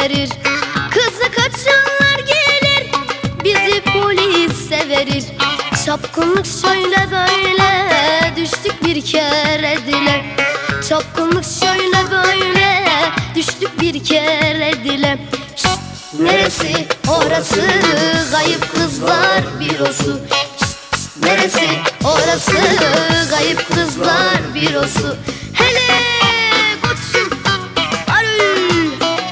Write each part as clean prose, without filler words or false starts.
verir. Kızı kaçanlar gelir, bizi polise verir. Çapkınlık şöyle böyle, düştük bir kere dile. Çapkınlık şöyle böyle, düştük bir kere dile. Şşt, neresi orası, kayıp kızlar bürosu. Şşt, neresi orası, kayıp kızlar bürosu. Hele koçum arül.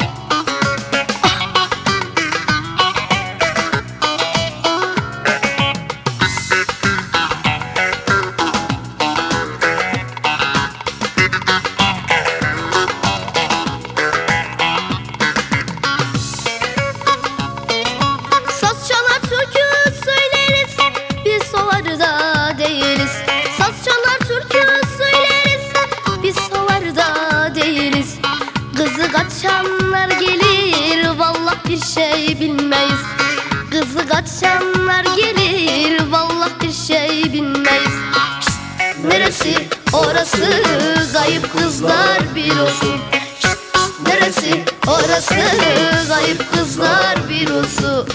Saz çalar türkü söyleriz, biz solarda değiliz. Saz çalar türkü söyleriz, biz solarda değiliz. Kızı kaçanlar gelir, vallahi bir şey bilmeyiz. Kızı kaçanlar gelir, vallahi bir şey bilmeyiz. Şşt, neresi orası, kayıp kızlar bürosu. Şşt, şşt, neresi orası, kayıp kızlar bürosu.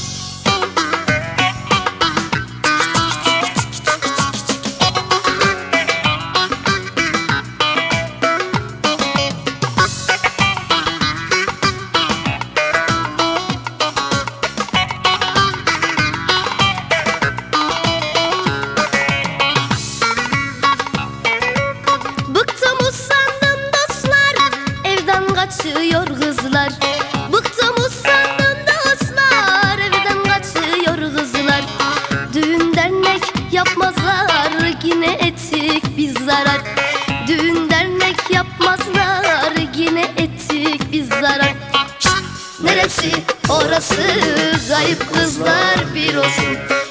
Bıktım usandım dostlar, evden kaçıyor kızlar. Bıktım usandım dostlar, evden kaçıyor kızlar. Düğün dernek yapmazlar, yine ettik biz zarar. Düğün dernek yapmazlar, yine ettik biz zarar. Şşt, neresi orası, kayıp kızlar bürosu.